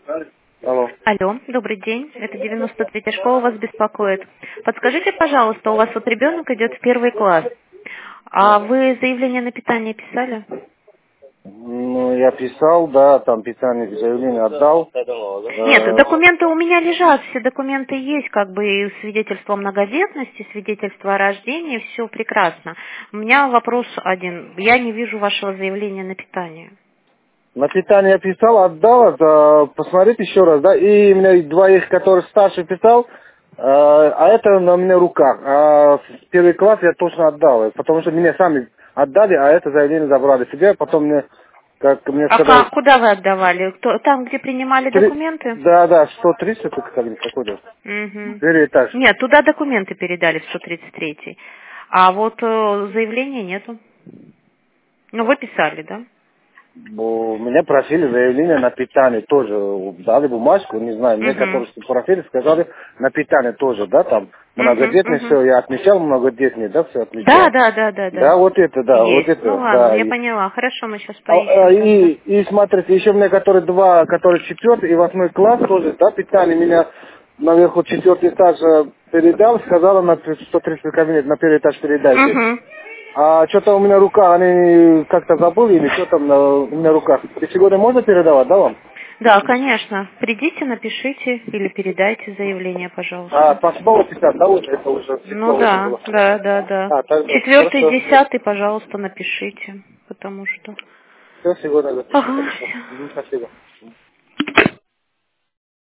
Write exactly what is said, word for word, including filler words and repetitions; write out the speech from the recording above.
Алло. Алло, добрый день. Это девяносто третья школа вас беспокоит. Подскажите, пожалуйста, у вас вот ребенок идет в первый класс. А вы заявление на питание писали? Ну, я писал, да, там питание, заявление отдал. Нет, Э, документы у меня лежат, все документы есть, как бы и свидетельство о многодетности, свидетельство о рождении, все прекрасно. У меня вопрос один. Я не вижу вашего заявления на питание. На питание я писал, отдал, это, посмотрите еще раз, да, и у меня двоих, которые старше писал, э, а это на меня руках. А в первый класс я точно отдал, потому что мне сами отдали, а это заявление забрали себе, потом мне, как мне А сказали, ка- куда вы отдавали? Кто, там, где принимали три- документы? да, да, сто тридцать, это как какой-то, Мгм. первый этаж. Нет, туда документы передали в сто тридцать третий. А вот э, заявления нету. Ну, вы писали, да? Бо- Меня просили заявление на питание тоже. Дали бумажку, не знаю, мне, Угу. которые просили, сказали на питание тоже, да, там Угу, многодетный, угу. все, я отмечал многодетный, да, все Да, отмечал. да, да, да, Да, да. вот это, да, вот Есть. Ну это, ладно, да. я И, поняла. Хорошо, мы сейчас а, а, поищем тогда. и, и смотрите, еще мне, которые два, которые четвертый и восьмой класс тоже, да, питание меня наверху четвертый этаж э, передал, сказала на сто тридцать кабинет, на первый этаж передайте. Угу. А что-то у меня рука, они как-то забыли или что там на, у меня рука. Сегодня можно передавать, да, вам? Да, конечно. Придите, напишите или передайте заявление, А, пожалуйста. по седьмому пятьдесят, да, вот это уже Ну седьмое уже да, было. да, да, да. А, тогда, Четвертый, хорошо. десятый, пожалуйста, напишите, потому что. Все, сегодня запишу, Ага, хорошо. всё. Мгм, спасибо.